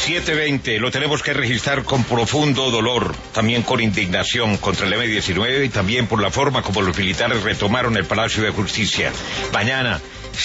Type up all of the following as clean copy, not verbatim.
7:20, lo tenemos que registrar con profundo dolor, también con indignación contra el M-19 y también por la forma como los militares retomaron el Palacio de Justicia. Mañana,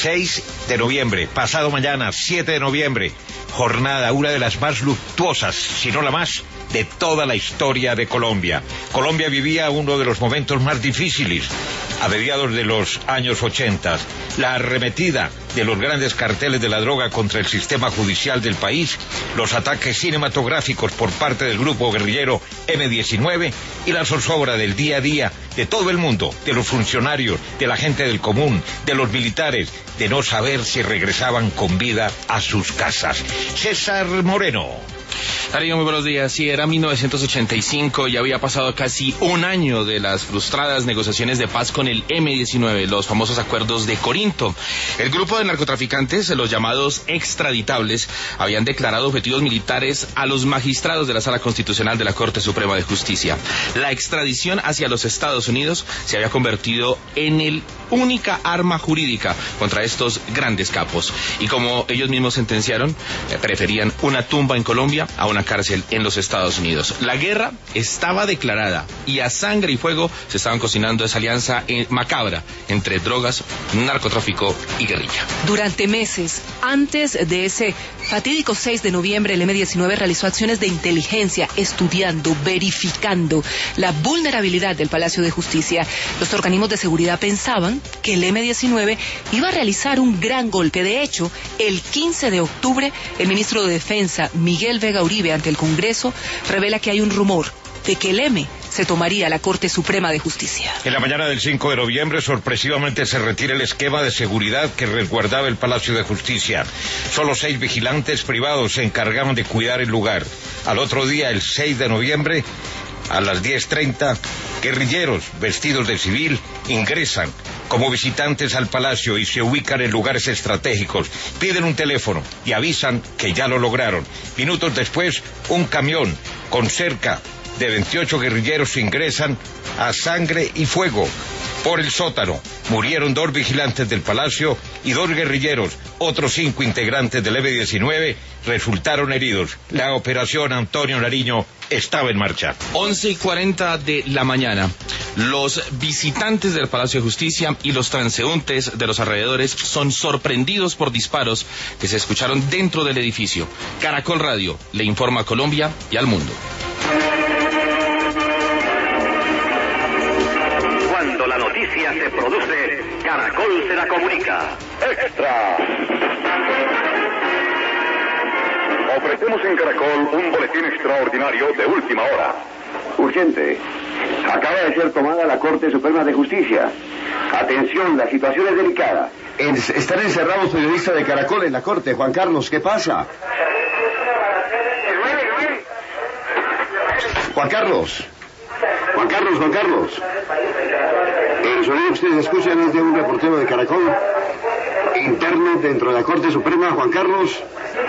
6 de noviembre, pasado mañana, 7 de noviembre, jornada, una de las más luctuosas, si no la más, de toda la historia de Colombia. Colombia vivía uno de los momentos más difíciles a mediados de los años 80. La arremetida de los grandes carteles de la droga contra el sistema judicial del país, los ataques cinematográficos por parte del grupo guerrillero M-19 y la zozobra del día a día de todo el mundo, de los funcionarios, de la gente del común, de los militares, de no saber si regresaban con vida a sus casas. César Moreno. Darío, muy buenos días. Sí, era 1985 y había pasado casi un año de las frustradas negociaciones de paz con el M-19, los famosos acuerdos de Corinto. El grupo de narcotraficantes, los llamados extraditables, habían declarado objetivos militares a los magistrados de la Sala Constitucional de la Corte Suprema de Justicia. La extradición hacia los Estados Unidos se había convertido en el única arma jurídica contra estos grandes capos. Y como ellos mismos sentenciaron, preferían una tumba en Colombia a una cárcel en los Estados Unidos. La guerra estaba declarada y a sangre y fuego se estaban cocinando esa alianza macabra entre drogas, narcotráfico y guerrilla. Durante meses, antes de ese fatídico 6 de noviembre, el M-19 realizó acciones de inteligencia, estudiando, verificando la vulnerabilidad del Palacio de Justicia. Los organismos de seguridad pensaban que el M-19 iba a realizar un gran golpe. De hecho, el 15 de octubre, el ministro de Defensa, Miguel Vega Uribe, ante el Congreso, revela que hay un rumor de que el M se tomaría a la Corte Suprema de Justicia. En la mañana del 5 de noviembre, sorpresivamente se retira el esquema de seguridad que resguardaba el Palacio de Justicia. Solo 6 vigilantes privados se encargaban de cuidar el lugar. Al otro día, el 6 de noviembre, a las 10:30, guerrilleros vestidos de civil ingresan como visitantes al palacio y se ubican en lugares estratégicos. Piden un teléfono y avisan que ya lo lograron. Minutos después, un camión con cerca de 28 guerrilleros ingresan a sangre y fuego por el sótano. Murieron 2 vigilantes del palacio y 2 guerrilleros. Otros 5 integrantes del M-19 resultaron heridos. La operación Antonio Nariño estaba en marcha. 11:40 de la mañana. Los visitantes del Palacio de Justicia y los transeúntes de los alrededores son sorprendidos por disparos que se escucharon dentro del edificio. Caracol Radio le informa a Colombia y al mundo. Cuando la noticia se produce, Caracol se la comunica. ¡Extra! Ofrecemos en Caracol un boletín extraordinario de última hora. Urgente. Acaba de ser tomada la Corte Suprema de Justicia. Atención, la situación es delicada. Están encerrados periodistas de Caracol en la Corte. Juan Carlos, ¿qué pasa? Juan Carlos. El sonido que ustedes escuchan es de un reportero de Caracol, interno dentro de la Corte Suprema. Juan Carlos.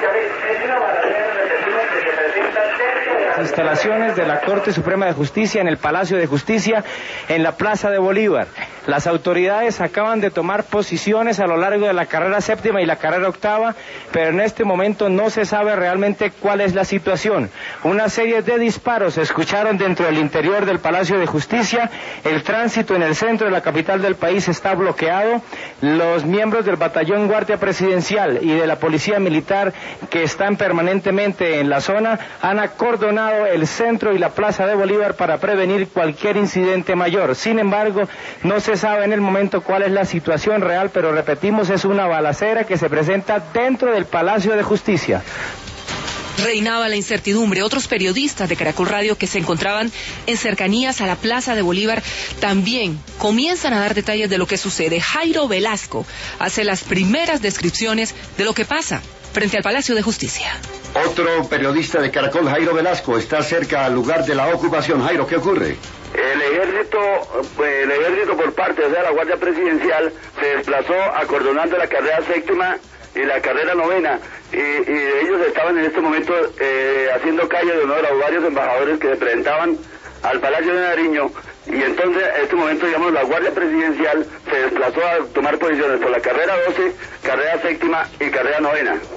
Instalaciones de la Corte Suprema de Justicia en el Palacio de Justicia en la Plaza de Bolívar. Las autoridades acaban de tomar posiciones a lo largo de la carrera 7ª y la carrera 8ª, pero en este momento no se sabe realmente cuál es la situación. Una serie de disparos se escucharon dentro del interior del Palacio de Justicia. El tránsito en el centro de la capital del país está bloqueado. Los miembros del Batallón Guardia Presidencial y de la Policía Militar, que están permanentemente en la zona, han acordonado el centro y la Plaza de Bolívar para prevenir cualquier incidente mayor. Sin embargo, no se sabe en el momento cuál es la situación real, pero repetimos, es una balacera que se presenta dentro del Palacio de Justicia. Reinaba la incertidumbre. Otros periodistas de Caracol Radio que se encontraban en cercanías a la Plaza de Bolívar también comienzan a dar detalles de lo que sucede. Jairo Velasco hace las primeras descripciones de lo que pasa frente al Palacio de Justicia. Otro periodista de Caracol, Jairo Velasco, está cerca al lugar de la ocupación. Jairo, ¿qué ocurre? El ejército por parte de la Guardia Presidencial se desplazó acordonando la carrera 7ª y la carrera 9ª, y ellos estaban en este momento haciendo calle de honor a varios embajadores que se presentaban al Palacio de Nariño, y entonces en este momento, digamos, la Guardia Presidencial se desplazó a tomar posiciones por la carrera 12, carrera 7ª y carrera 9ª.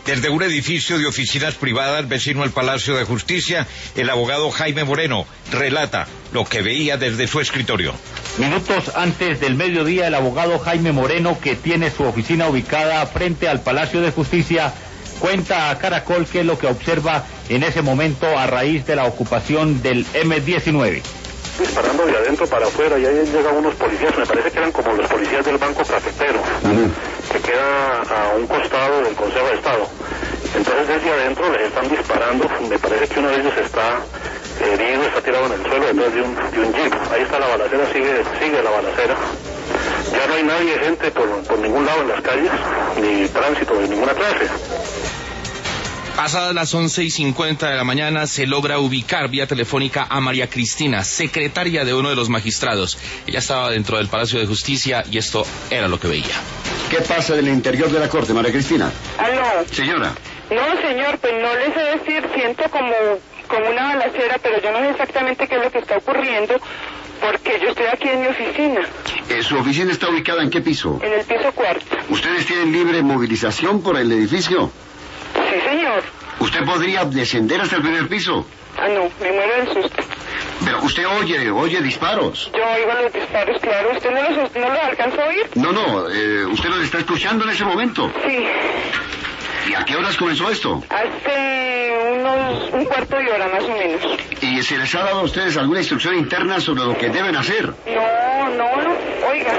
Desde un edificio de oficinas privadas vecino al Palacio de Justicia, el abogado Jaime Moreno relata lo que veía desde su escritorio. Minutos antes del mediodía, el abogado Jaime Moreno, que tiene su oficina ubicada frente al Palacio de Justicia, cuenta a Caracol qué es lo que observa en ese momento a raíz de la ocupación del M-19. Disparando de adentro para afuera y ahí llegan unos policías, me parece que eran como los policías del Banco Cafetero, que queda a un costado del Consejo de Estado. Entonces desde adentro les están disparando, me parece que uno de ellos está herido, está tirado en el suelo detrás de un jeep. Ahí está la balacera, sigue la balacera. Ya no hay nadie, gente por ningún lado en las calles, ni tránsito de ninguna clase. Pasadas las 11:50 de la mañana se logra ubicar vía telefónica a María Cristina, secretaria de uno de los magistrados. Ella estaba dentro del Palacio de Justicia y esto era lo que veía. ¿Qué pasa del interior de la Corte, María Cristina? ¿Aló? Señora. No, señor, pues no les sé decir, siento como una balacera, pero yo no sé exactamente qué es lo que está ocurriendo, porque yo estoy aquí en mi oficina. ¿Su oficina está ubicada en qué piso? En el piso 4. ¿Ustedes tienen libre movilización por el edificio? Sí, señor. ¿Usted podría descender hasta el primer piso? Ah, no, me muero del susto. Pero usted oye disparos. Yo oigo los disparos, claro. ¿Usted no los alcanza a oír? No, usted los está escuchando en ese momento. Sí. ¿Y a qué horas comenzó esto? Hace un cuarto de hora más o menos. ¿Y se les ha dado a ustedes alguna instrucción interna sobre lo que deben hacer? No, oiga.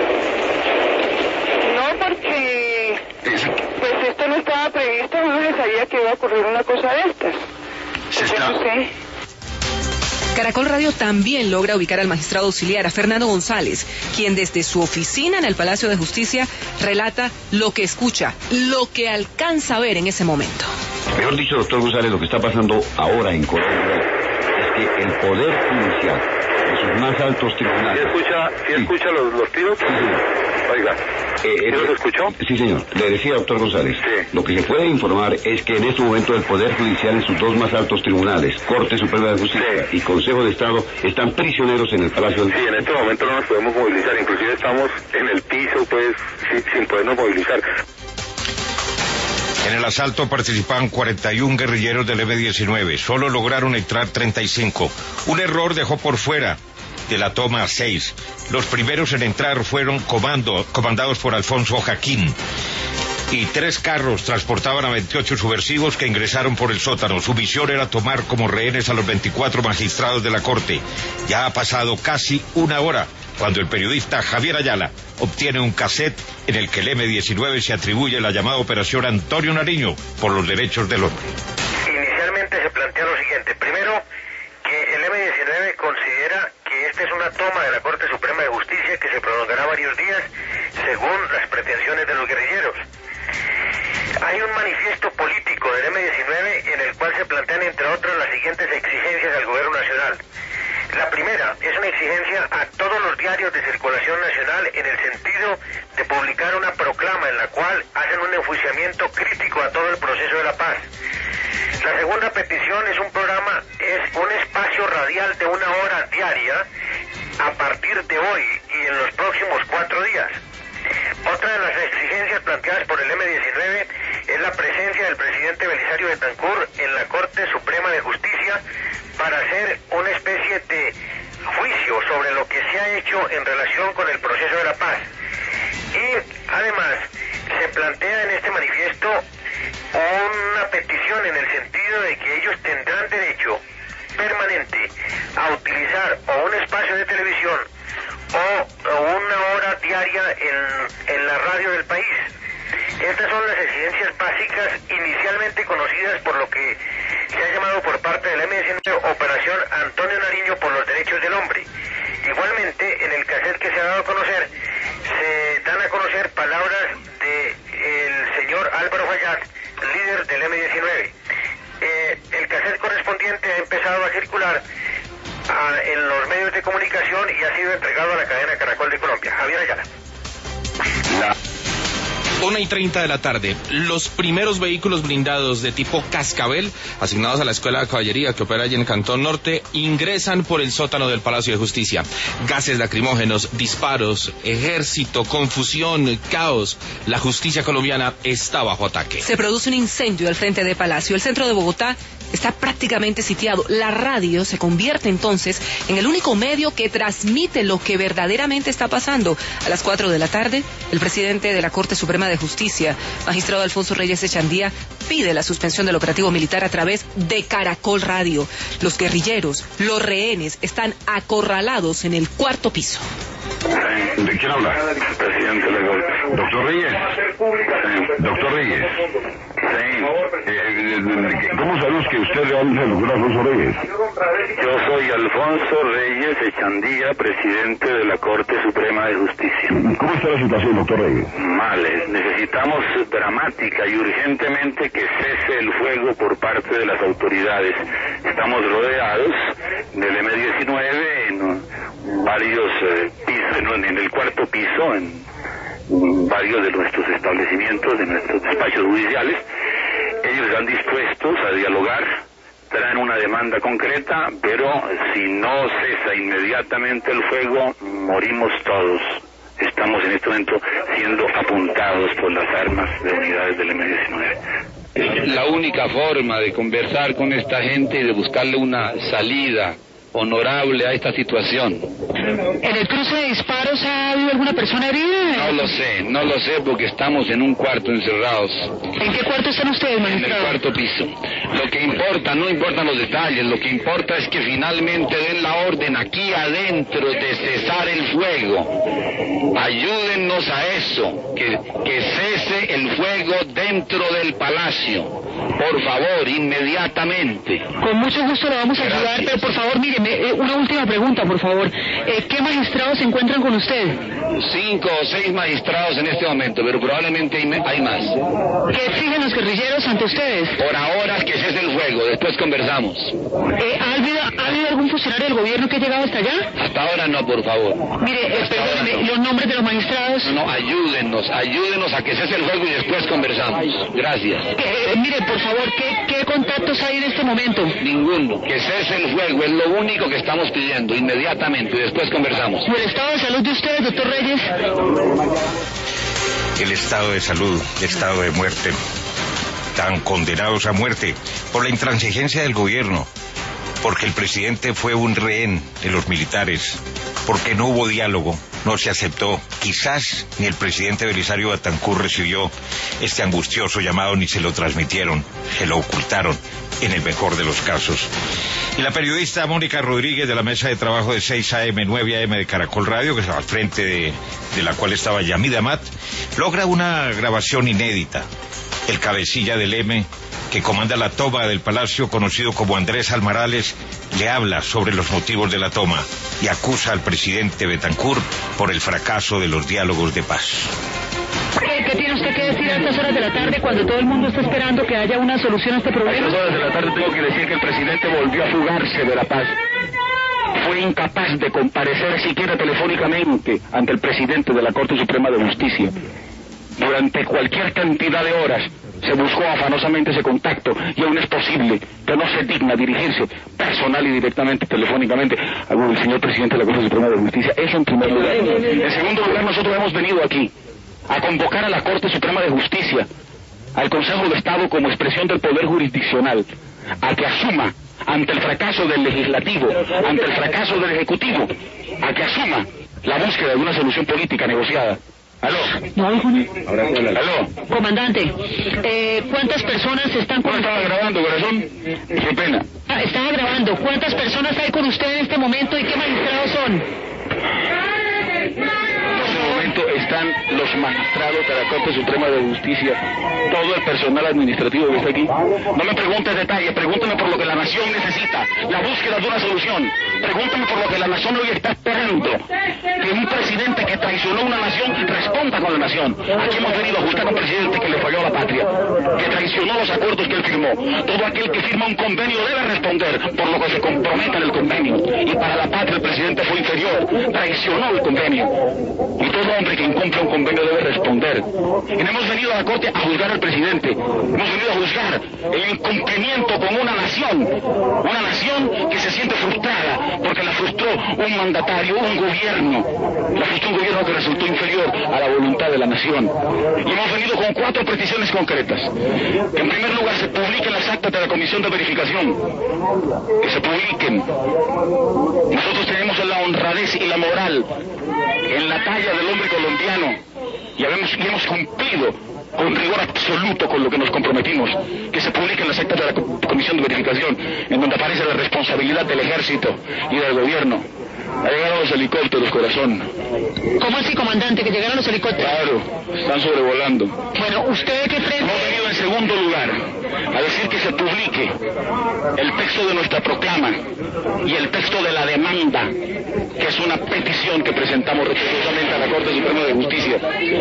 No, porque pues esto no estaba previsto, no se sabía que iba a ocurrir una cosa de estas. No sé. Caracol Radio también logra ubicar al magistrado auxiliar, a Fernando González, quien desde su oficina en el Palacio de Justicia relata lo que escucha, lo que alcanza a ver en ese momento. Mejor dicho, doctor González, lo que está pasando ahora en Colombia es que el Poder Judicial, en sus más altos tribunales... ¿Sí escucha los tiros? Sí, señor. Oiga, ¿sí los escuchó? Sí, señor. Le decía, doctor González, lo que se puede informar es que en este momento el Poder Judicial en sus dos más altos tribunales, Corte Suprema de Justicia y Consejo de Estado, están prisioneros en el Palacio del... Sí, en este momento no nos podemos movilizar, inclusive estamos en el piso, pues, sin podernos movilizar. En el asalto participaban 41 guerrilleros del M-19, solo lograron entrar 35. Un error dejó por fuera de la toma 6. Los primeros en entrar fueron comandados por Alfonso Jaquín. Y 3 carros transportaban a 28 subversivos que ingresaron por el sótano. Su misión era tomar como rehenes a los 24 magistrados de la Corte. Ya ha pasado casi una hora cuando el periodista Javier Ayala obtiene un cassette en el que el M-19 se atribuye la llamada Operación Antonio Nariño por los derechos del hombre. Inicialmente se plantea lo siguiente. Primero, que el M-19 considera que esta es una toma de la Corte Suprema de Justicia que se prolongará varios días según las pretensiones de los guerrilleros. Hay un manifiesto político del M-19 en el cual se plantean, entre otras, las siguientes exigencias al gobierno nacional. La primera es una exigencia a todos los diarios de circulación nacional en el sentido de publicar una proclama en la cual hacen un enjuiciamiento crítico a todo el proceso de la paz. La segunda petición es un espacio radial de 1 hora diaria a partir de hoy y en los próximos 4 días. Otra de las exigencias planteadas por el M-19 es la presencia del presidente Belisario Betancur en la Corte Suprema de Justicia para hacer una especie de juicio sobre lo que se ha hecho en relación con el proceso de la paz. Y además se plantea en este manifiesto una petición en el sentido de que ellos tendrán derecho permanente a utilizar o un espacio de televisión o 1 hora diaria en la radio del país. Estas son las exigencias básicas inicialmente conocidas por lo que se ha llamado por parte del M-19 Operación Antonio Nariño por los derechos del hombre. Igualmente, en el cassette que se ha dado a conocer, se dan a conocer palabras del señor Álvaro Fayad, líder del M-19. El cassette correspondiente ha empezado a circular en los medios de comunicación y ha sido entregado a la cadena Caracol de Colombia. Javier Ayala. 1:30 de la tarde, los primeros vehículos blindados de tipo Cascabel, asignados a la Escuela de Caballería que opera allí en el Cantón Norte, ingresan por el sótano del Palacio de Justicia. Gases lacrimógenos, disparos, ejército, confusión, caos. La justicia colombiana está bajo ataque. Se produce un incendio al frente de Palacio. El centro de Bogotá está prácticamente sitiado. La radio se convierte entonces en el único medio que transmite lo que verdaderamente está pasando. A las 4 de la tarde, el presidente de la Corte Suprema de Justicia, magistrado Alfonso Reyes Echandía, pide la suspensión del operativo militar a través de Caracol Radio. Los guerrilleros, los rehenes, están acorralados en el 4º piso. ¿De quién habla? Presidente de la Corte. Doctor Reyes. Doctor Reyes. ¿Cómo sabemos que usted realmente es el doctor Alfonso Reyes? Yo soy Alfonso Reyes Echandía, presidente de la Corte Suprema de Justicia. ¿Cómo está la situación, doctor Reyes? Mal, necesitamos dramática y urgentemente que cese el fuego por parte de las autoridades. Estamos rodeados del M-19 en varios pisos, en el 4º piso, en varios de nuestros establecimientos, de nuestros despachos judiciales. Ellos están dispuestos a dialogar, traen una demanda concreta, pero si no cesa inmediatamente el fuego, morimos todos. Estamos en este momento siendo apuntados por las armas de unidades del M-19. La única forma de conversar con esta gente y de buscarle una salida honorable a esta situación. ¿En el cruce de disparos ha habido alguna persona herida? No lo sé porque estamos en un cuarto encerrados. ¿En qué cuarto están ustedes, magistrado? En el 4º piso. Lo que importa, no importan los detalles, lo que importa es que finalmente den la orden aquí adentro de cesar el fuego. Ayúdennos a eso, que cese el fuego dentro del palacio. Por favor, inmediatamente. Con mucho gusto le vamos a ayudar, pero por favor, míreme, una última pregunta, por favor. ¿Qué magistrados se encuentran con usted? 5 o 6 magistrados en este momento, pero probablemente hay más. ¿Qué exigen los guerrilleros ante ustedes? Por ahora que cese el fuego, después conversamos. ¿Ha habido algún funcionario del gobierno que ha llegado hasta allá? Hasta ahora no, por favor. Mire, perdóneme, los nombres de los magistrados. No, ayúdennos a que cese el fuego y después conversamos. Gracias. Mire, por favor, ¿qué contactos hay en este momento? Ninguno. Que cese el fuego es lo único que estamos pidiendo, inmediatamente, y después conversamos. ¿Y el estado de salud de ustedes, doctor Reyes? El estado de salud, estado de muerte, tan condenados a muerte por la intransigencia del gobierno, porque el presidente fue un rehén de los militares, porque no hubo diálogo, no se aceptó. Quizás ni el presidente Belisario Betancur recibió este angustioso llamado, ni se lo transmitieron, se lo ocultaron, en el mejor de los casos. Y la periodista Mónica Rodríguez, de la mesa de trabajo de 6 AM, 9 AM de Caracol Radio, que estaba al frente de la cual estaba Yamid Amat, logra una grabación inédita. El cabecilla del M, que comanda la toma del palacio, conocido como Andrés Almarales, le habla sobre los motivos de la toma y acusa al presidente Betancur por el fracaso de los diálogos de paz. ¿Qué tiene usted que decir a estas horas de la tarde cuando todo el mundo está esperando que haya una solución a este problema? A estas horas de la tarde tengo que decir que el presidente volvió a fugarse de la paz. Fue incapaz de comparecer siquiera telefónicamente ante el presidente de la Corte Suprema de Justicia. Durante cualquier cantidad de horas se buscó afanosamente ese contacto y aún es posible que no se digna dirigirse personal y directamente, telefónicamente, al señor presidente de la Corte Suprema de Justicia. Eso en primer lugar. En segundo lugar, nosotros hemos venido aquí a convocar a la Corte Suprema de Justicia, al Consejo de Estado como expresión del poder jurisdiccional, a que asuma ante el fracaso del legislativo, ante el fracaso del ejecutivo, a que asuma la búsqueda de una solución política negociada. ¿Aló? No, ¿Aló? Comandante, ¿cuántas personas están con usted? ¿Estaba grabando, corazón? Qué pena. Estaba grabando. ¿Cuántas personas hay con usted en este momento y qué magistrados son? Están los magistrados de la Corte Suprema de Justicia, todo el personal administrativo que está aquí. No me preguntes detalles, pregúntame por lo que la nación necesita, la búsqueda de una solución. Pregúntame por lo que la nación hoy está esperando, que un presidente que traicionó una nación responda con la nación. Aquí hemos venido a juzgar a un presidente que le falló a la patria, que traicionó los acuerdos que él firmó. Todo aquel que firma un convenio debe responder por lo que se comprometa en el convenio. Y para la patria el presidente fue inferior, traicionó el convenio. Y todo hombre que incumple un convenio debe responder. Y no hemos venido a la Corte a juzgar al presidente, hemos venido a juzgar el incumplimiento con una nación que se siente frustrada porque la frustró un mandatario, un gobierno, la frustró un gobierno que resultó inferior a la voluntad de la nación. Y hemos venido con 4 peticiones concretas. Que en primer lugar se publiquen las actas de la comisión de verificación, que se publiquen. Nosotros tenemos la honradez y la moral en la talla del hombre colombiano y hemos cumplido con rigor absoluto con lo que nos comprometimos, que se publiquen las actas de la comisión de verificación, en donde aparece la responsabilidad del ejército y del gobierno. Llegaron los helicópteros, corazón. ¿Cómo así, comandante, que llegaron los helicópteros? Claro, están sobrevolando. Bueno, ¿usted qué frente? Hemos venido en segundo lugar a decir que se publique el texto de nuestra proclama y el texto de la demanda, que es una petición que presentamos respetuosamente a la Corte Suprema de Justicia.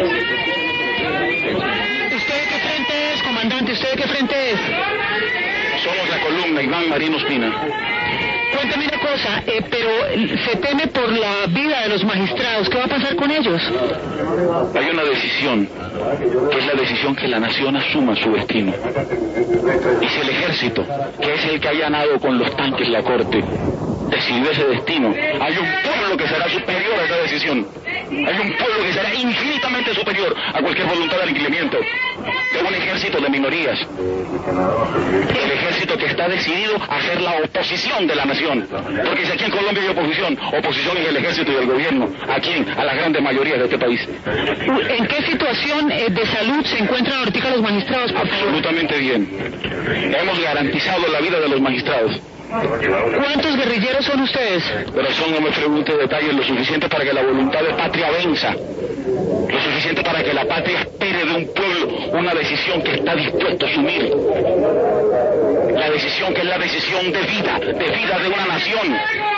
¿Usted qué frente es, comandante? ¿Usted qué frente es? Somos la columna Iván Marín Ospina. Cuéntame una cosa, pero se teme por la vida de los magistrados. ¿Qué va a pasar con ellos? Hay una decisión, que es la decisión que la nación asuma su destino. Y si el ejército, que es el que ha allanado con los tanques la Corte, decidió ese destino, hay un pueblo que será superior a esa decisión. Hay un pueblo que será infinitamente superior a cualquier voluntad de aniquilamiento. Es un ejército de minorías. El ejército que está decidido a ser la oposición de la nación. Porque si aquí en Colombia hay oposición es el ejército y el gobierno. ¿A quién? A las grandes mayorías de este país. ¿En qué situación de salud se encuentran ahorita los magistrados? Absolutamente bien. Hemos garantizado la vida de los magistrados. ¿Cuántos guerrilleros son ustedes? Corazón, no me pregunte detalles, lo suficiente para que la voluntad de patria venza. Lo suficiente para que la patria espere de un pueblo una decisión que está dispuesto a asumir. La decisión que es la decisión de vida de una nación.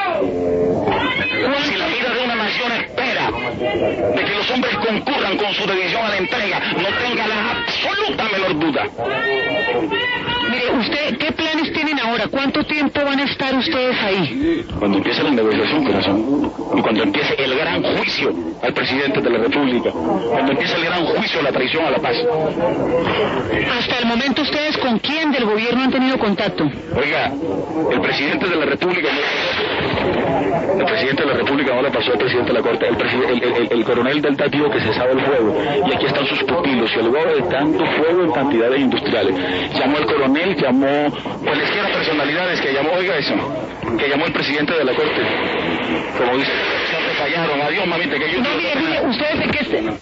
Si la vida de una nación espera de que los hombres concurran con su decisión a la entrega, no tenga la absoluta menor duda. Mire, ¿usted qué planes tienen ahora? ¿Cuánto tiempo van a estar ustedes ahí? Cuando empiece la negociación, corazón, y cuando empiece el gran juicio al presidente de la República, cuando empiece el gran juicio a la traición a la paz. Hasta el momento, ¿ustedes con quién del gobierno han tenido contacto? Oiga, el presidente de la República no le pasó al presidente de la Corte. El coronel del Tatío que cesaba el fuego, y aquí están sus pupilos, y el gobierno dando fuego en cantidades industriales. Llamó al coronel, llamó cualesquiera personalidades que llamó, oiga eso, que llamó el presidente de la Corte. Como dice, se fallaron, adiós mamita, que yo... No, mire, ustedes de qué...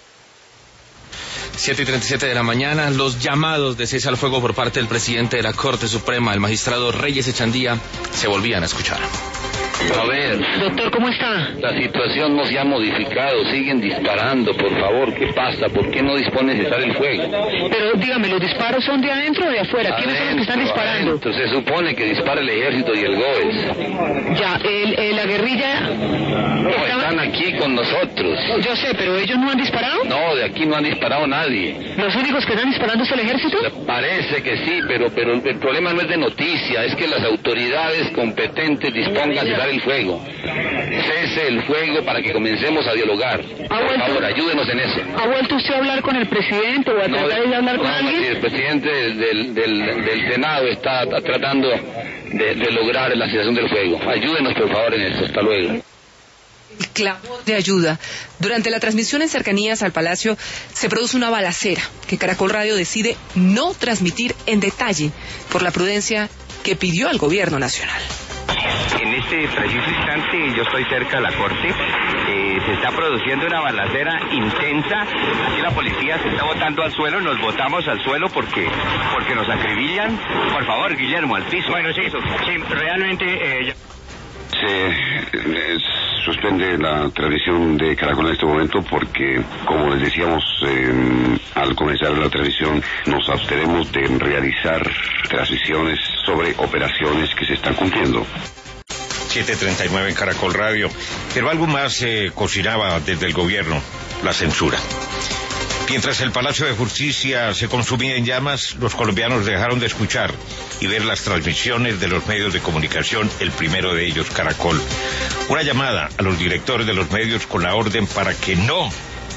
7:37 de la mañana, los llamados de cese al fuego por parte del presidente de la Corte Suprema, el magistrado Reyes Echandía, se volvían a escuchar. A ver, doctor, ¿cómo está? La situación no se ha modificado, siguen disparando, por favor, ¿qué pasa? ¿Por qué no dispone de cesar el fuego? Pero dígame, ¿los disparos son de adentro o de afuera? ¿Quiénes son los que están disparando? Adentro, se supone que dispara el ejército y el GOES. Ya, la guerrilla... No, están aquí con nosotros. Yo sé, pero ¿ellos no han disparado? No, de aquí no han disparado nadie. ¿Los únicos que están disparando es el ejército? Parece que sí, pero el problema no es de noticia, es que las autoridades competentes dispongan de dar el fuego. Cese el fuego para que comencemos a dialogar. Por favor, ayúdenos en eso. ¿Ha vuelto usted a hablar con el presidente o a tratar de hablar con alguien? El presidente del Senado está tratando de lograr la cesación del fuego. Ayúdenos, por favor, en eso. Hasta luego. El clamor de ayuda. Durante la transmisión en cercanías al Palacio se produce una balacera que Caracol Radio decide no transmitir en detalle por la prudencia que pidió al gobierno nacional. En este preciso instante yo estoy cerca de la Corte, se está produciendo una balacera intensa, aquí la policía se está botando al suelo, nos botamos al suelo porque nos acribillan. Por favor, Guillermo, al piso. Bueno, sí, realmente... Se suspende la transmisión de Caracol en este momento porque, como les decíamos al comenzar la transmisión, nos abstenemos de realizar transmisiones sobre operaciones que se están cumpliendo. 7:39 en Caracol Radio. Pero algo más se cocinaba desde el gobierno, la censura. Mientras el Palacio de Justicia se consumía en llamas, los colombianos dejaron de escuchar y ver las transmisiones de los medios de comunicación, el primero de ellos, Caracol. Una llamada a los directores de los medios con la orden para que no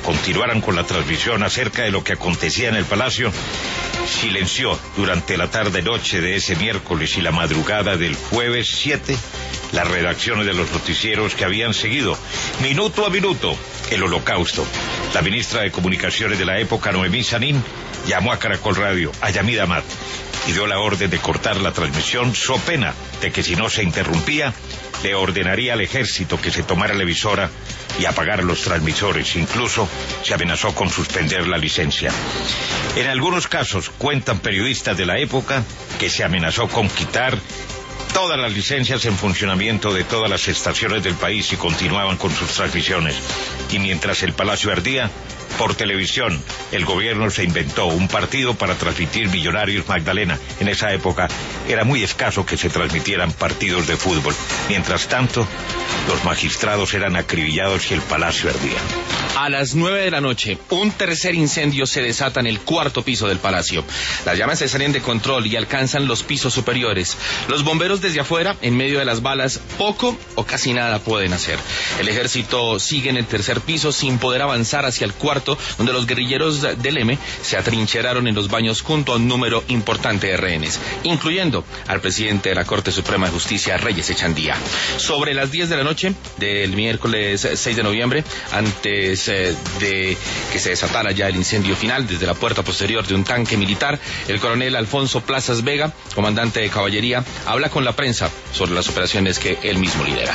continuaran con la transmisión acerca de lo que acontecía en el Palacio, silenció durante la tarde-noche de ese miércoles y la madrugada del jueves 7 las redacciones de los noticieros que habían seguido, minuto a minuto, el holocausto. La ministra de Comunicaciones de la época, Noemí Sanín, llamó a Caracol Radio, a Yamid Amad, y dio la orden de cortar la transmisión, so pena de que si no se interrumpía, le ordenaría al ejército que se tomara la emisora y apagar los transmisores. Incluso se amenazó con suspender la licencia. En algunos casos, cuentan periodistas de la época, que se amenazó con quitar todas las licencias en funcionamiento de todas las estaciones del país y continuaban con sus transmisiones. Y mientras el Palacio ardía, por televisión, el gobierno se inventó un partido para transmitir Millonarios Magdalena. En esa época era muy escaso que se transmitieran partidos de fútbol. Mientras tanto, los magistrados eran acribillados y el Palacio ardía. A las 9 de la noche, un tercer incendio se desata en el cuarto piso del Palacio. Las llamas se salen de control y alcanzan los pisos superiores. Los bomberos desde afuera, en medio de las balas, poco o casi nada pueden hacer. El ejército sigue en el tercer piso sin poder avanzar hacia el cuarto, donde los guerrilleros del M se atrincheraron en los baños junto a un número importante de rehenes, incluyendo al presidente de la Corte Suprema de Justicia, Reyes Echandía. Sobre las 10 de la noche del miércoles 6 de noviembre, antes de que se desatara ya el incendio final, desde la puerta posterior de un tanque militar, el coronel Alfonso Plazas Vega, comandante de caballería, habla con la prensa sobre las operaciones que él mismo lidera.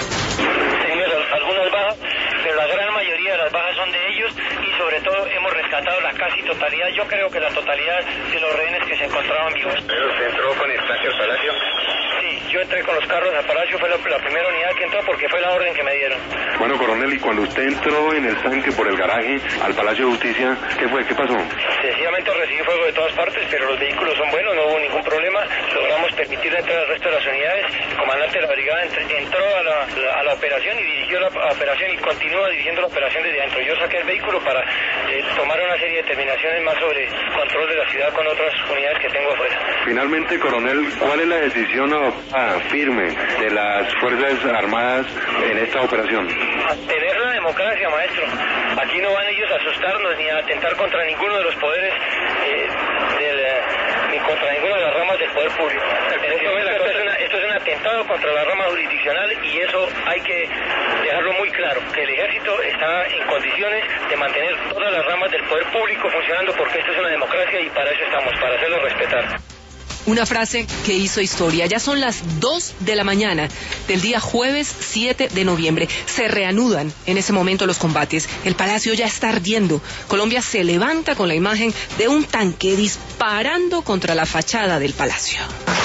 Algunas bajas, pero la gran mayoría de las bajas son de ellos y sobre todo hemos rescatado la casi totalidad, yo creo que la totalidad de los rehenes que se encontraban vivos. ¿Usted entró con el tanque al Palacio? Sí, yo entré con los carros al Palacio, fue la primera unidad que entró porque fue la orden que me dieron. Bueno, coronel, y cuando usted entró en el tanque por el garaje al Palacio de Justicia, ¿qué fue? ¿Qué pasó? Sencillamente recibí fuego de todas partes, pero los vehículos son buenos, no hubo ningún problema. Logramos permitir la entrada al resto de las unidades. El comandante de la brigada entró a la operación y dirigió la operación y continúa dirigiendo la operación desde adentro. Yo saqué el vehículo para tomar una serie de determinaciones más sobre control de la ciudad con otras unidades que tengo afuera. Finalmente, coronel, ¿cuál es la decisión firme de las Fuerzas Armadas en esta operación? Tener la democracia, maestro. Aquí no van ellos a asustarnos ni a atentar contra ninguno de los poderes, ni contra ninguna de las ramas del poder público. Esto es un atentado contra la rama jurisdiccional y eso hay que dejarlo muy claro, que el ejército está en condiciones de mantener todas las ramas del poder público funcionando porque esto es una democracia y para eso estamos, para hacerlo respetar. Una frase que hizo historia. Ya son las 2 de la mañana del día jueves 7 de noviembre. Se reanudan en ese momento los combates. El Palacio ya está ardiendo. Colombia se levanta con la imagen de un tanque disparando contra la fachada del Palacio.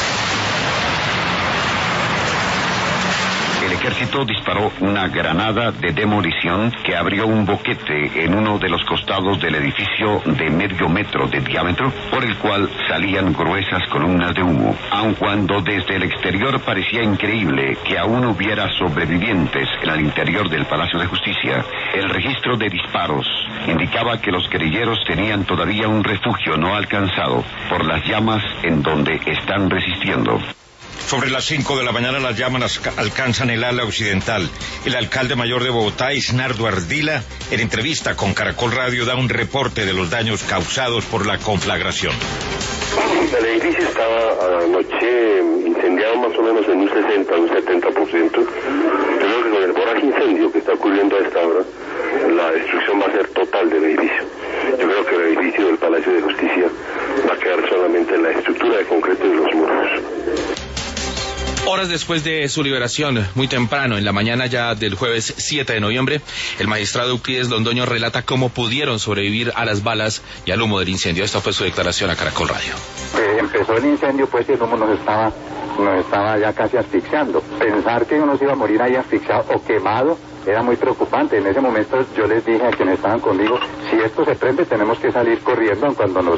El ejército disparó una granada de demolición que abrió un boquete en uno de los costados del edificio de medio metro de diámetro, por el cual salían gruesas columnas de humo. Aun cuando desde el exterior parecía increíble que aún hubiera sobrevivientes en el interior del Palacio de Justicia, el registro de disparos indicaba que los guerrilleros tenían todavía un refugio no alcanzado por las llamas en donde están resistiendo. Sobre las 5 de la mañana las llamas alcanzan el ala occidental. El alcalde mayor de Bogotá, Isnardo Ardila, en entrevista con Caracol Radio, da un reporte de los daños causados por la conflagración. El edificio estaba anoche incendiado más o menos en un 60, un 70%. Creo que con el voraz incendio que está ocurriendo a esta hora, la destrucción va a ser total del edificio. Yo creo que el edificio del Palacio de Justicia va a quedar solamente en la estructura de concreto de los muros. Horas después de su liberación, muy temprano, en la mañana ya del jueves 7 de noviembre, el magistrado Euclides Londoño relata cómo pudieron sobrevivir a las balas y al humo del incendio. Esta fue su declaración a Caracol Radio. Empezó el incendio, pues, y el humo nos estaba ya casi asfixiando. Pensar que uno se iba a morir ahí asfixiado o quemado era muy preocupante. En ese momento yo les dije a quienes estaban conmigo, si esto se prende tenemos que salir corriendo cuando nos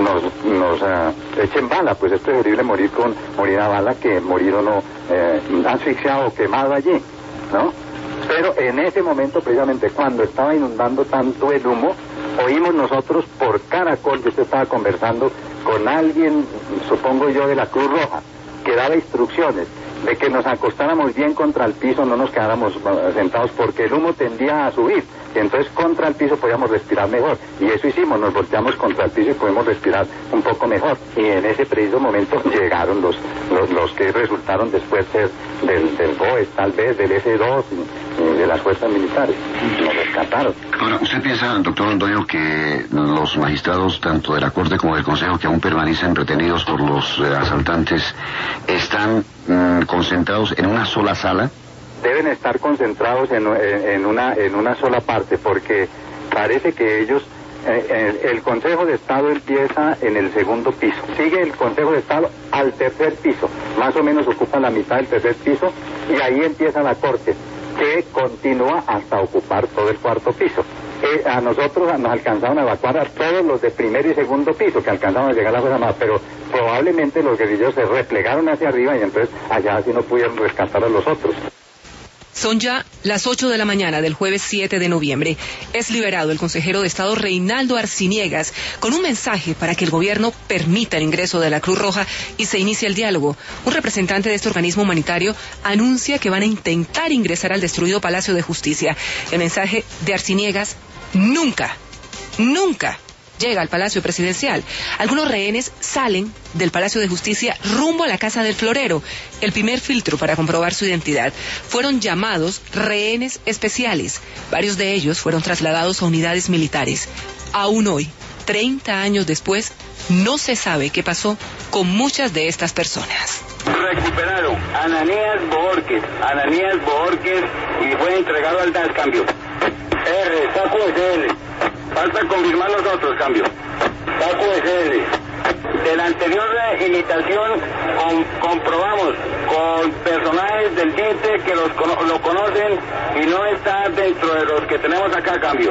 echen bala, pues es preferible morir a bala que morir uno asfixiado o quemado allí, ¿no? Pero en ese momento, precisamente cuando estaba inundando tanto el humo, oímos nosotros por Caracol, que usted estaba conversando con alguien, supongo yo, de la Cruz Roja, que daba instrucciones de que nos acostáramos bien contra el piso, no nos quedáramos sentados porque el humo tendía a subir. y entonces contra el piso podíamos respirar mejor, y eso hicimos, nos volteamos contra el piso y pudimos respirar un poco mejor, y en ese preciso momento llegaron los que resultaron después ser del BOES, tal vez del S2 y de las fuerzas militares, nos rescataron. Ahora, ¿usted piensa, doctor Londoño, que los magistrados, tanto de la Corte como del Consejo, que aún permanecen retenidos por los asaltantes, están concentrados en una sola sala? Deben estar concentrados en una sola parte, porque parece que ellos, el Consejo de Estado empieza en el segundo piso, sigue el Consejo de Estado al tercer piso, más o menos ocupan la mitad del tercer piso, y ahí empieza la Corte, que continúa hasta ocupar todo el cuarto piso. A nosotros nos alcanzaron a evacuar a todos los de primer y segundo piso, que alcanzaron a llegar a la Fuerza Armada, pero probablemente los guerrilleros se replegaron hacia arriba y entonces allá sí no pudieron rescatar a los otros. Son ya las 8 de la mañana del jueves 7 de noviembre. Es liberado el consejero de Estado Reinaldo Arciniegas con un mensaje para que el gobierno permita el ingreso de la Cruz Roja y se inicie el diálogo. Un representante de este organismo humanitario anuncia que van a intentar ingresar al destruido Palacio de Justicia. El mensaje de Arciniegas: nunca llega al Palacio Presidencial. Algunos rehenes salen del Palacio de Justicia rumbo a la Casa del Florero, el primer filtro para comprobar su identidad. Fueron llamados rehenes especiales. Varios de ellos fueron trasladados a unidades militares. Aún hoy, 30 años después, no se sabe qué pasó con muchas de estas personas. Recuperaron Ananías Bohórquez y fue entregado al DAS, cambio. R, Saco SL. Falta confirmar los otros, cambio. Saco SL. De la anterior imitación comprobamos con personajes del DINTE que lo conocen y no está dentro de los que tenemos acá, cambio.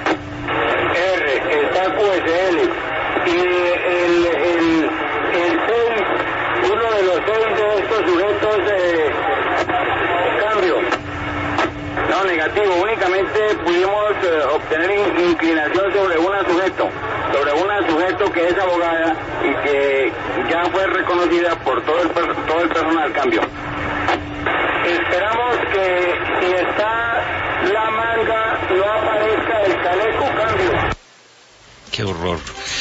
R, Saco SL. Y el 6, uno de los 6 de estos sujetos, cambio. No, negativo, únicamente pudimos obtener inclinación sobre un sujeto que es abogada y que ya fue reconocida por todo el personal, cambio. Esperamos que si está la manga no aparezca el chaleco, cambio. Qué horror.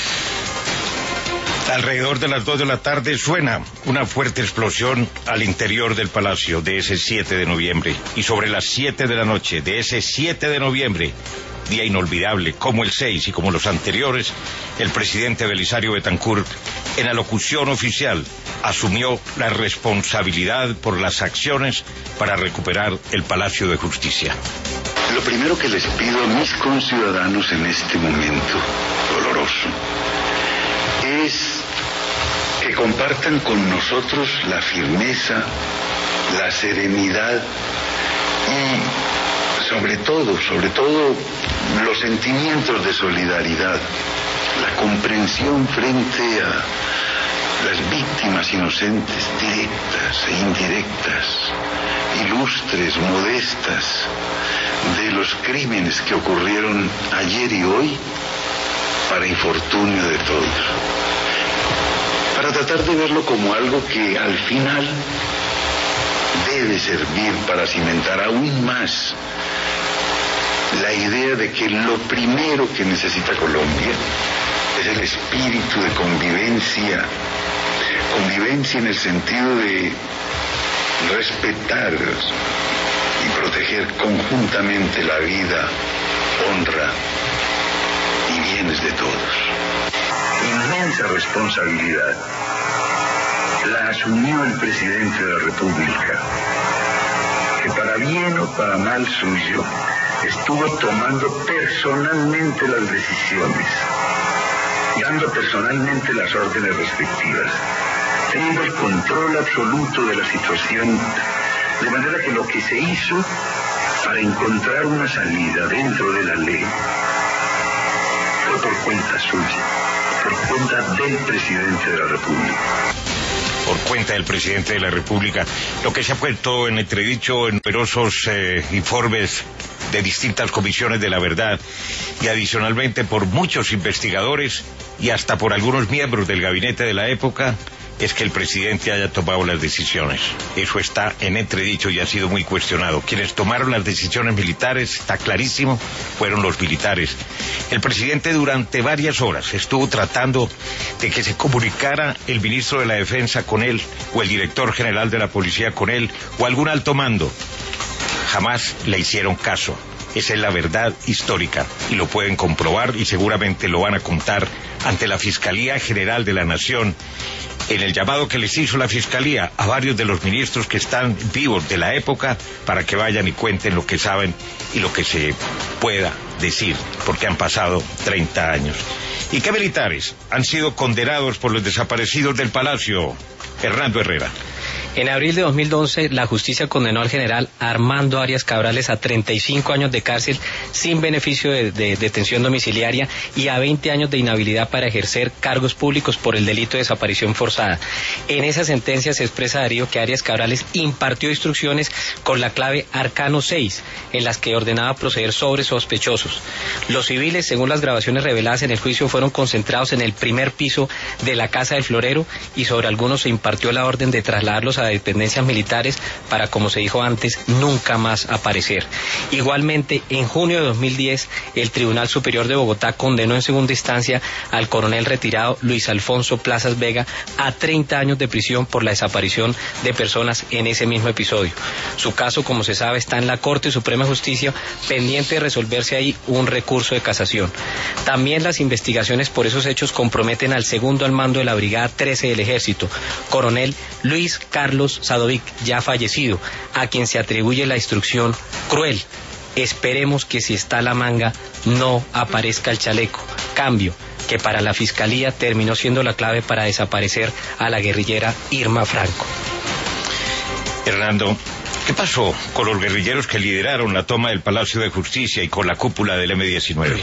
Alrededor de las 2 de la tarde suena una fuerte explosión al interior del palacio de ese 7 de noviembre. Y sobre las 7 de la noche de ese 7 de noviembre, día inolvidable, como el 6 y como los anteriores, el presidente Belisario Betancur, en alocución oficial, asumió la responsabilidad por las acciones para recuperar el Palacio de Justicia. Lo primero que les pido a mis conciudadanos en este momento doloroso es que compartan con nosotros la firmeza, la serenidad y sobre todo los sentimientos de solidaridad, la comprensión frente a las víctimas inocentes, directas e indirectas, ilustres, modestas, de los crímenes que ocurrieron ayer y hoy para infortunio de todos. Para tratar de verlo como algo que al final debe servir para cimentar aún más la idea de que lo primero que necesita Colombia es el espíritu de convivencia en el sentido de respetar y proteger conjuntamente la vida, honra y bienes de todos. Inmensa responsabilidad la asumió el presidente de la República, que para bien o para mal suyo estuvo tomando personalmente las decisiones, dando personalmente las órdenes respectivas, teniendo el control absoluto de la situación, de manera que lo que se hizo para encontrar una salida dentro de la ley fue por cuenta suya, por cuenta del presidente de la República. Por cuenta del presidente de la República, lo que se ha puesto en entredicho en numerosos informes de distintas comisiones de la verdad y adicionalmente por muchos investigadores y hasta por algunos miembros del gabinete de la época, es que el presidente haya tomado las decisiones. Eso está en entredicho y ha sido muy cuestionado. Quienes tomaron las decisiones militares, está clarísimo, fueron los militares. El presidente durante varias horas estuvo tratando de que se comunicara el ministro de la Defensa con él, o el director general de la policía con él, o algún alto mando. Jamás le hicieron caso. Esa es la verdad histórica y lo pueden comprobar y seguramente lo van a contar ante la Fiscalía General de la Nación, en el llamado que les hizo la Fiscalía a varios de los ministros que están vivos de la época para que vayan y cuenten lo que saben y lo que se pueda decir, porque han pasado 30 años. ¿Y qué militares han sido condenados por los desaparecidos del Palacio? Hernando Herrera. En abril de 2011, la justicia condenó al general Armando Arias Cabrales a 35 años de cárcel sin beneficio de detención domiciliaria y a 20 años de inhabilidad para ejercer cargos públicos por el delito de desaparición forzada. En esa sentencia se expresa, Darío, que Arias Cabrales impartió instrucciones con la clave Arcano 6, en las que ordenaba proceder sobre sospechosos. Los civiles, según las grabaciones reveladas en el juicio, fueron concentrados en el primer piso de la Casa del Florero y sobre algunos se impartió la orden de trasladarlos a dependencias militares para, como se dijo antes, nunca más aparecer. Igualmente, en junio de 2010, el Tribunal Superior de Bogotá condenó en segunda instancia al coronel retirado Luis Alfonso Plazas Vega a 30 años de prisión por la desaparición de personas en ese mismo episodio. Su caso, como se sabe, está en la Corte Suprema de Justicia, pendiente de resolverse ahí un recurso de casación. También las investigaciones por esos hechos comprometen al segundo al mando de la Brigada 13 del Ejército, coronel Luis Carlos Sadovic, ya fallecido, a quien se atribuye la instrucción cruel: esperemos que si está la manga no aparezca el chaleco. Cambio que para la Fiscalía terminó siendo la clave para desaparecer a la guerrillera Irma Franco. Hernando, ¿qué pasó con los guerrilleros que lideraron la toma del Palacio de Justicia y con la cúpula del M-19?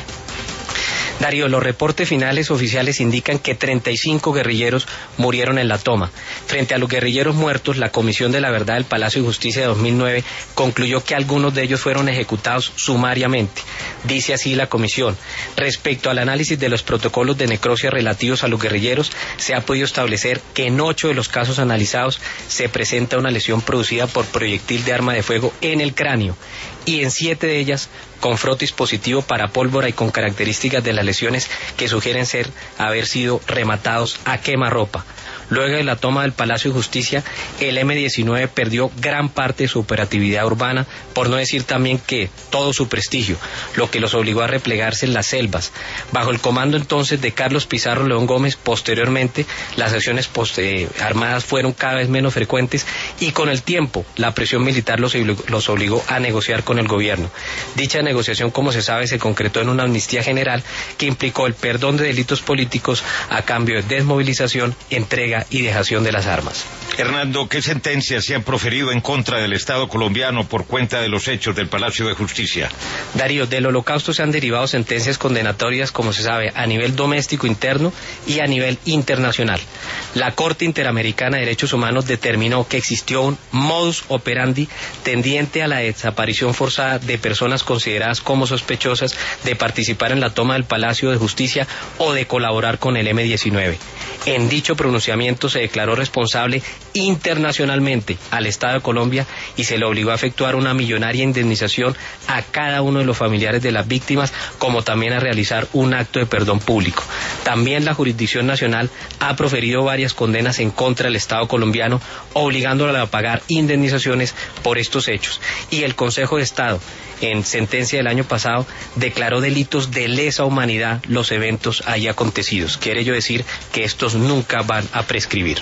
Darío, los reportes finales oficiales indican que 35 guerrilleros murieron en la toma. Frente a los guerrilleros muertos, la Comisión de la Verdad del Palacio de Justicia de 2009 concluyó que algunos de ellos fueron ejecutados sumariamente. Dice así la comisión: respecto al análisis de los protocolos de necropsia relativos a los guerrilleros, se ha podido establecer que en 8 de los casos analizados se presenta una lesión producida por proyectil de arma de fuego en el cráneo, y en 7 de ellas con frotis positivo para pólvora y con características de las lesiones que sugieren haber sido rematados a quemarropa. Luego de la toma del Palacio de Justicia, el M-19 perdió gran parte de su operatividad urbana, por no decir también que todo su prestigio, lo que los obligó a replegarse en las selvas. Bajo el comando entonces de Carlos Pizarro León Gómez, posteriormente, las acciones armadas fueron cada vez menos frecuentes y con el tiempo la presión militar los obligó a negociar con el gobierno. Dicha negociación, como se sabe, se concretó en una amnistía general que implicó el perdón de delitos políticos a cambio de desmovilización, entrega y dejación de las armas. Hernando, ¿qué sentencias se han proferido en contra del Estado colombiano por cuenta de los hechos del Palacio de Justicia? Darío, del Holocausto se han derivado sentencias condenatorias, como se sabe, a nivel doméstico interno y a nivel internacional. La Corte Interamericana de Derechos Humanos determinó que existió un modus operandi tendiente a la desaparición forzada de personas consideradas como sospechosas de participar en la toma del Palacio de Justicia o de colaborar con el M-19. En dicho pronunciamiento se declaró responsable internacionalmente al Estado de Colombia y se le obligó a efectuar una millonaria indemnización a cada uno de los familiares de las víctimas, como también a realizar un acto de perdón público. También la jurisdicción nacional ha proferido varias condenas en contra del Estado colombiano, obligándolo a pagar indemnizaciones por estos hechos. Y el Consejo de Estado, en sentencia del año pasado, declaró delitos de lesa humanidad los eventos ahí acontecidos. Quiere ello decir que estos nunca van a prescribir.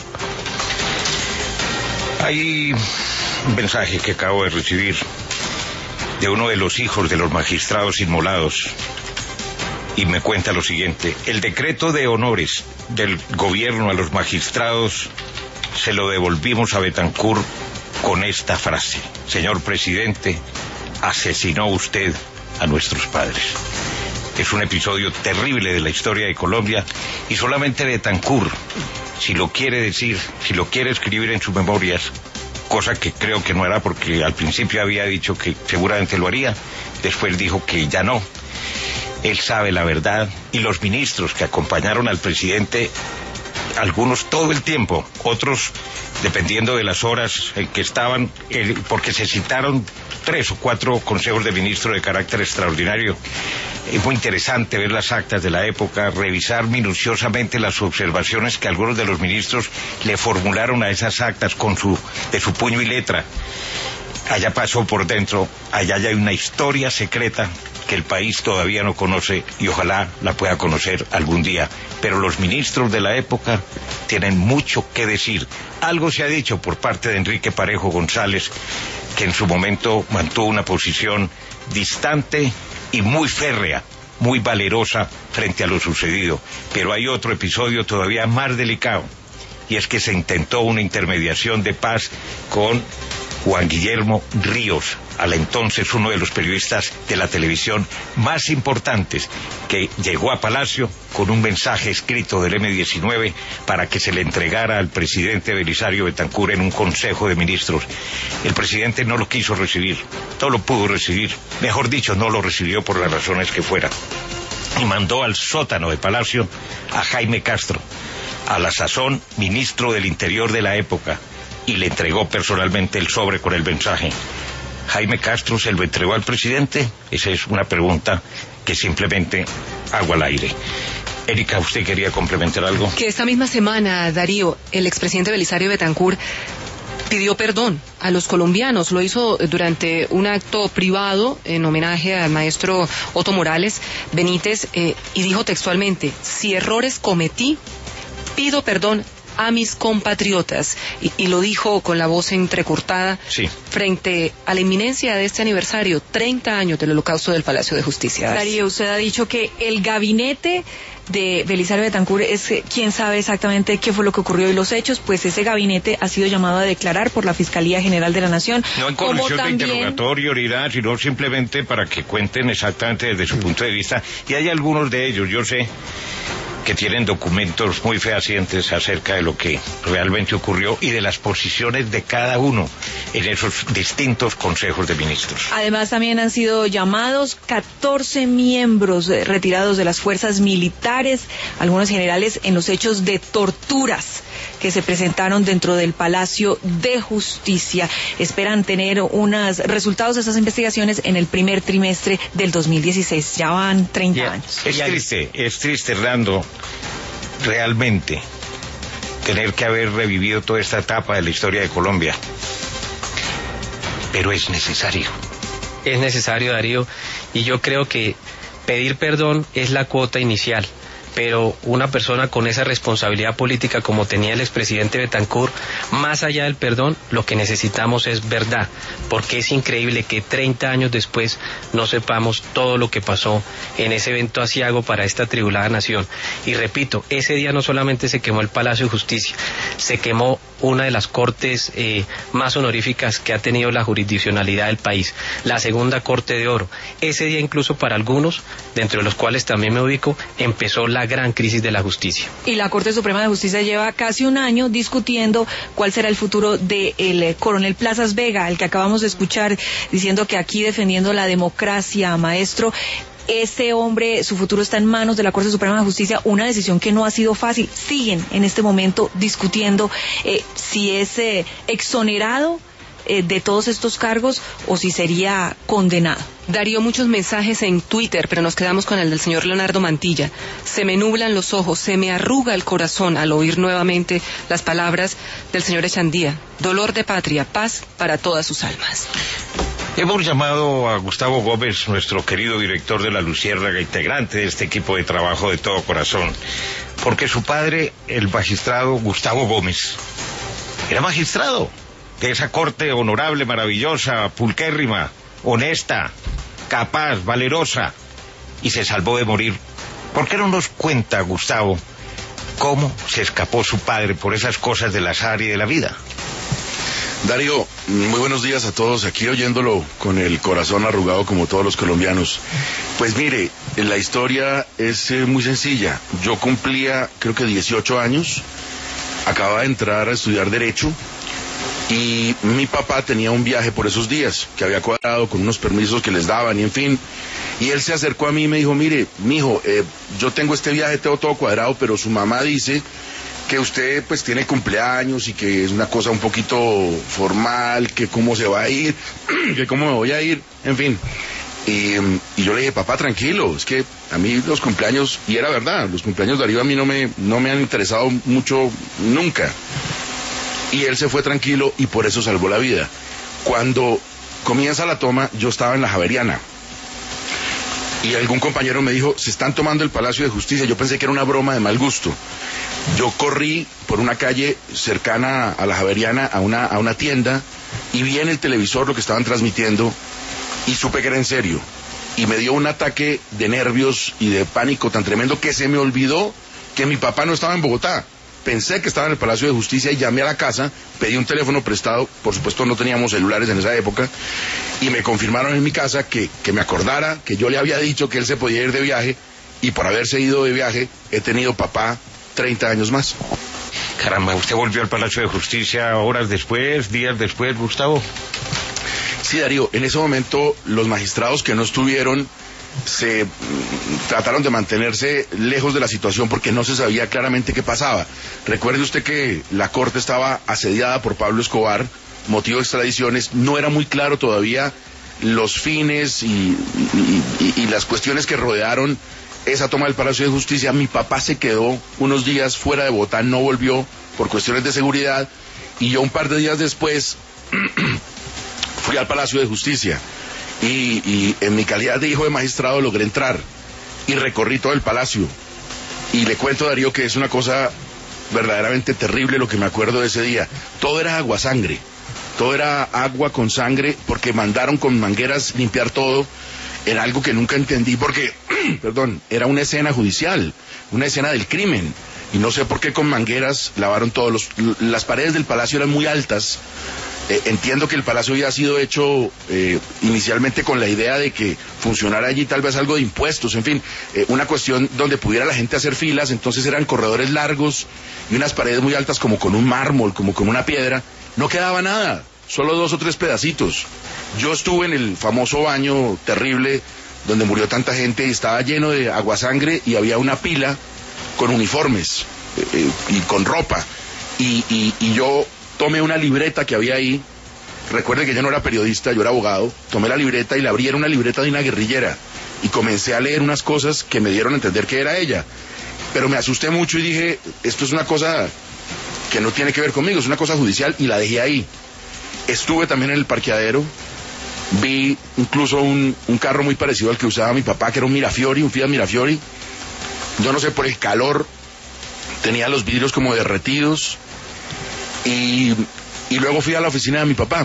Hay un mensaje que acabo de recibir de uno de los hijos de los magistrados inmolados y me cuenta lo siguiente: el decreto de honores del gobierno a los magistrados se lo devolvimos a Betancur con esta frase: señor presidente, asesinó usted a nuestros padres. Es un episodio terrible de la historia de Colombia y solamente Betancur, si lo quiere decir, si lo quiere escribir en sus memorias, cosa que creo que no hará porque al principio había dicho que seguramente lo haría, después dijo que ya no. Él sabe la verdad y los ministros que acompañaron al presidente algunos todo el tiempo, otros dependiendo de las horas en que estaban, porque se citaron 3 o 4 consejos de ministros de carácter extraordinario. Es muy interesante ver las actas de la época, revisar minuciosamente las observaciones que algunos de los ministros le formularon a esas actas de su puño y letra. Allá pasó por dentro, allá hay una historia secreta que el país todavía no conoce y ojalá la pueda conocer algún día. Pero los ministros de la época tienen mucho que decir. Algo se ha dicho por parte de Enrique Parejo González, que en su momento mantuvo una posición distante y muy férrea, muy valerosa frente a lo sucedido. Pero hay otro episodio todavía más delicado, y es que se intentó una intermediación de paz con Juan Guillermo Ríos, al entonces uno de los periodistas de la televisión más importantes, que llegó a Palacio con un mensaje escrito del M-19 para que se le entregara al presidente Belisario Betancur en un consejo de ministros. El presidente no lo quiso recibir, no lo pudo recibir, mejor dicho, no lo recibió por las razones que fuera, y mandó al sótano de Palacio a Jaime Castro, a la sazón ministro del Interior de la época, y le entregó personalmente el sobre con el mensaje. ¿Jaime Castro se lo entregó al presidente? Esa es una pregunta que simplemente hago al aire. Erika, ¿usted quería complementar algo? Que esta misma semana, Darío, el expresidente Belisario Betancur pidió perdón a los colombianos. Lo hizo durante un acto privado en homenaje al maestro Otto Morales Benítez y dijo textualmente: si errores cometí, pido perdón a mis compatriotas, y lo dijo con la voz entrecortada, sí, frente a la inminencia de este aniversario, 30 años del Holocausto del Palacio de Justicia. Darío, usted ha dicho que el gabinete de Belisario Betancur es quien sabe exactamente qué fue lo que ocurrió y los hechos. Pues ese gabinete ha sido llamado a declarar por la Fiscalía General de la Nación. No en condición de interrogatorio ni nada, sino simplemente para que cuenten exactamente desde su punto de vista. Y hay algunos de ellos, yo sé, que tienen documentos muy fehacientes acerca de lo que realmente ocurrió y de las posiciones de cada uno en esos distintos consejos de ministros. Además, también han sido llamados 14 miembros retirados de las fuerzas militares, algunos generales, en los hechos de torturas que se presentaron dentro del Palacio de Justicia. Esperan tener unos resultados de esas investigaciones en el primer trimestre del 2016. Ya van 30 años. Es triste, Hernando, realmente tener que haber revivido toda esta etapa de la historia de Colombia. Pero es necesario. Es necesario, Darío, y yo creo que pedir perdón es la cuota inicial. Pero una persona con esa responsabilidad política como tenía el expresidente Betancur, más allá del perdón, lo que necesitamos es verdad, porque es increíble que 30 años después no sepamos todo lo que pasó en ese evento aciago para esta tribulada nación. Y repito, ese día no solamente se quemó el Palacio de Justicia, se quemó una de las cortes más honoríficas que ha tenido la jurisdiccionalidad del país, la segunda Corte de Oro. Ese día incluso para algunos, dentro de los cuales también me ubico, empezó la gran crisis de la justicia. Y la Corte Suprema de Justicia lleva casi un año discutiendo cuál será el futuro del coronel Plazas Vega, el que acabamos de escuchar diciendo que aquí defendiendo la democracia, maestro. Ese hombre, su futuro está en manos de la Corte Suprema de Justicia, una decisión que no ha sido fácil. Siguen en este momento discutiendo si es exonerado de todos estos cargos o si sería condenado. Darío, muchos mensajes en Twitter, pero nos quedamos con el del señor Leonardo Mantilla. Se me nublan los ojos, se me arruga el corazón al oír nuevamente las palabras del señor Echandía. Dolor de patria, paz para todas sus almas. Hemos llamado a Gustavo Gómez, nuestro querido director de La Luciérnaga, integrante de este equipo de trabajo de todo corazón, porque su padre, el magistrado Gustavo Gómez, era magistrado de esa corte honorable, maravillosa, pulquérrima, honesta, capaz, valerosa, y se salvó de morir. ¿Por qué no nos cuenta, Gustavo, cómo se escapó su padre por esas cosas del azar y de la vida? Darío, muy buenos días a todos, aquí oyéndolo con el corazón arrugado como todos los colombianos. Pues mire, la historia es muy sencilla. Yo cumplía, creo que 18 años, acababa de entrar a estudiar Derecho, y mi papá tenía un viaje por esos días, que había cuadrado con unos permisos que les daban, y en fin, y él se acercó a mí y me dijo: mire, mijo, yo tengo este viaje, tengo todo cuadrado, pero su mamá dice que usted pues tiene cumpleaños y que es una cosa un poquito formal, que cómo se va a ir, que cómo me voy a ir, en fin. Y yo le dije, papá, tranquilo, es que a mí los cumpleaños, y era verdad, los cumpleaños de Darío a mí no me han interesado mucho nunca. Y él se fue tranquilo y por eso salvó la vida. Cuando comienza la toma, yo estaba en la Javeriana. Y algún compañero me dijo, se están tomando el Palacio de Justicia. Yo pensé que era una broma de mal gusto. Yo corrí por una calle cercana a la Javeriana, a una tienda, y vi en el televisor lo que estaban transmitiendo, y supe que era en serio. Y me dio un ataque de nervios y de pánico tan tremendo que se me olvidó que mi papá no estaba en Bogotá. Pensé que estaba en el Palacio de Justicia y llamé a la casa, pedí un teléfono prestado, por supuesto no teníamos celulares en esa época, y me confirmaron en mi casa que me acordara que yo le había dicho que él se podía ir de viaje, y por haberse ido de viaje he tenido papá 30 años más. Caramba, ¿usted volvió al Palacio de Justicia horas después, días después, Gustavo? Sí, Darío, en ese momento los magistrados que no estuvieron se trataron de mantenerse lejos de la situación porque no se sabía claramente qué pasaba. Recuerde usted que la corte estaba asediada por Pablo Escobar, motivo de extradiciones, no era muy claro todavía los fines y las cuestiones que rodearon esa toma del Palacio de Justicia. Mi papá se quedó unos días fuera de Bogotá, no volvió por cuestiones de seguridad, y yo un par de días después fui al Palacio de Justicia. Y en mi calidad de hijo de magistrado logré entrar y recorrí todo el palacio. Y le cuento, Darío, que es una cosa verdaderamente terrible lo que me acuerdo de ese día. Todo era aguasangre, todo era agua con sangre, porque mandaron con mangueras limpiar todo. Era algo que nunca entendí porque, perdón, era una escena judicial, una escena del crimen. Y no sé por qué con mangueras lavaron todo. Las paredes del palacio eran muy altas. Entiendo que el palacio había sido hecho inicialmente con la idea de que funcionara allí tal vez algo de impuestos, en fin, una cuestión donde pudiera la gente hacer filas. Entonces eran corredores largos y unas paredes muy altas como con un mármol, como con una piedra. No quedaba nada, solo 2 o 3 pedacitos. Yo estuve en el famoso baño terrible donde murió tanta gente y estaba lleno de aguasangre y había una pila con uniformes y con ropa. Y yo tomé una libreta que había ahí. Recuerde que yo no era periodista, yo era abogado. Tomé la libreta y la abrí, era una libreta de una guerrillera. Y comencé a leer unas cosas que me dieron a entender que era ella. Pero me asusté mucho y dije, esto es una cosa que no tiene que ver conmigo, es una cosa judicial, y la dejé ahí. Estuve también en el parqueadero, vi incluso un carro muy parecido al que usaba mi papá, que era un Mirafiori, un Fiat Mirafiori. Yo no sé, por el calor, tenía los vidrios como derretidos. Y luego fui a la oficina de mi papá.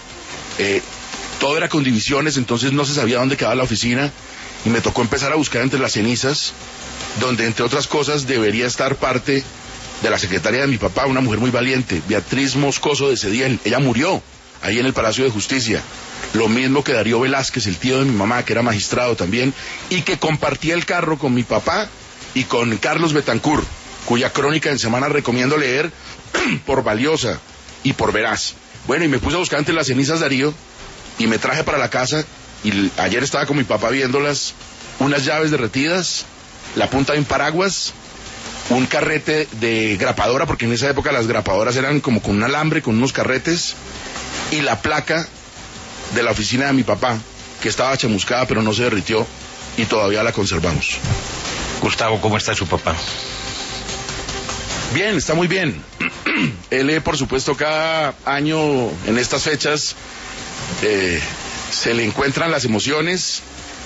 Todo era con divisiones, entonces no se sabía dónde quedaba la oficina, y me tocó empezar a buscar entre las cenizas, donde entre otras cosas debería estar parte de la secretaria de mi papá, una mujer muy valiente, Beatriz Moscoso de Cediel. Ella murió ahí en el Palacio de Justicia. Lo mismo que Darío Velázquez, el tío de mi mamá, que era magistrado también, y que compartía el carro con mi papá y con Carlos Betancourt, cuya crónica en semana recomiendo leer por valiosa y por veraz. Bueno, y me puse a buscar entre las cenizas, Darío, y me traje para la casa, y ayer estaba con mi papá viéndolas, unas llaves derretidas, la punta de un paraguas, un carrete de grapadora, porque en esa época las grapadoras eran como con un alambre, con unos carretes, y la placa de la oficina de mi papá, que estaba chamuscada pero no se derritió, y todavía la conservamos. Gustavo, ¿cómo está su papá? Bien, está muy bien. Él, por supuesto, cada año en estas fechas se le encuentran las emociones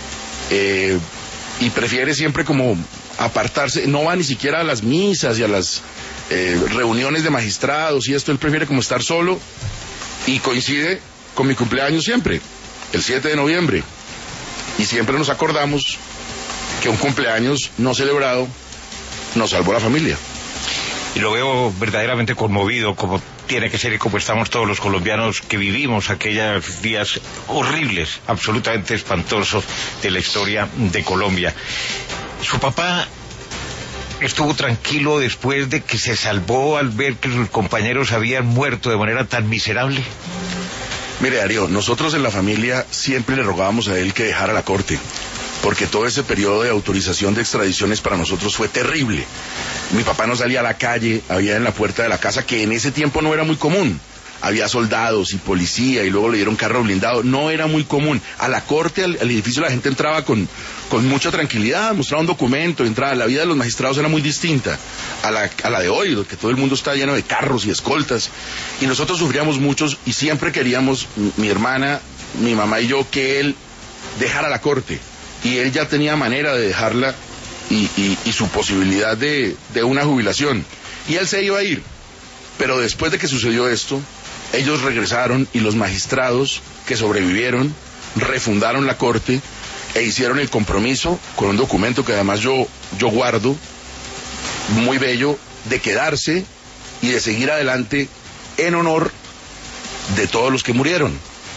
y prefiere siempre como apartarse. No va ni siquiera a las misas y a las reuniones de magistrados y esto. Él prefiere como estar solo, y coincide con mi cumpleaños siempre, el 7 de noviembre. Y siempre nos acordamos que un cumpleaños no celebrado nos salvó la familia. Y lo veo verdaderamente conmovido, como tiene que ser y como estamos todos los colombianos que vivimos aquellos días horribles, absolutamente espantosos de la historia de Colombia. Su papá estuvo tranquilo después de que se salvó al ver que sus compañeros habían muerto de manera tan miserable. Mire, Darío, nosotros en la familia siempre le rogábamos a él que dejara la corte. porque todo ese periodo de autorización de extradiciones para nosotros fue terrible. Mi papá no salía a la calle, había en la puerta de la casa, que en ese tiempo no era muy común. Había soldados y policía y luego le dieron carro blindado, no era muy común. A la corte, al edificio, la gente entraba con mucha tranquilidad, mostraba un documento, entraba. La vida de los magistrados era muy distinta a la de hoy, que todo el mundo está lleno de carros y escoltas. Y nosotros sufríamos muchos y siempre queríamos, mi hermana, mi mamá y yo, que él dejara la corte. Y él ya tenía manera de dejarla y su posibilidad de una jubilación. Y él se iba a ir. Pero después de que sucedió esto, ellos regresaron y los magistrados que sobrevivieron refundaron la corte e hicieron el compromiso con un documento que además yo guardo, muy bello, de quedarse y de seguir adelante en honor de todos los que murieron.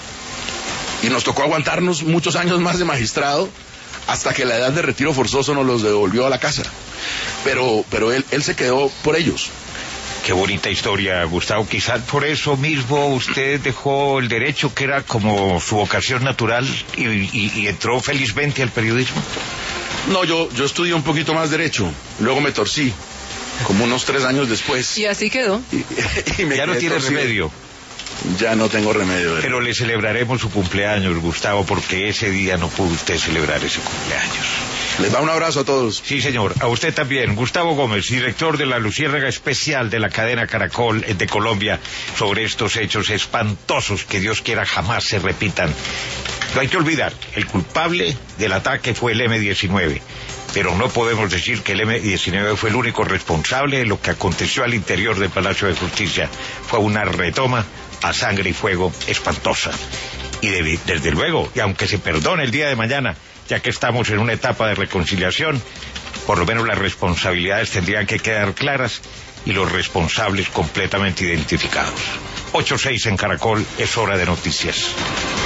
Y nos tocó aguantarnos muchos años más de magistrado hasta que la edad de retiro forzoso nos los devolvió a la casa. Pero él se quedó por ellos. Qué bonita historia, Gustavo. Quizás por eso mismo usted dejó el derecho, que era como su vocación natural, y entró felizmente al periodismo. No, yo estudié un poquito más derecho, luego me torcí, como unos 3 años después. Y así quedó. Ya no tiene remedio. Ya no tengo remedio. Pero le celebraremos su cumpleaños, Gustavo, porque ese día no pudo usted celebrar ese cumpleaños. Les da un abrazo a todos. Sí, señor. A usted también. Gustavo Gómez, director de la Luciérnaga Especial de la cadena Caracol de Colombia, sobre estos hechos espantosos que Dios quiera jamás se repitan. No hay que olvidar, el culpable del ataque fue el M-19. Pero no podemos decir que el M-19 fue el único responsable de lo que aconteció al interior del Palacio de Justicia. Fue una retoma a sangre y fuego espantosa. Y desde luego, y aunque se perdone el día de mañana, ya que estamos en una etapa de reconciliación, por lo menos las responsabilidades tendrían que quedar claras y los responsables completamente identificados. 8:06 en Caracol, es hora de noticias.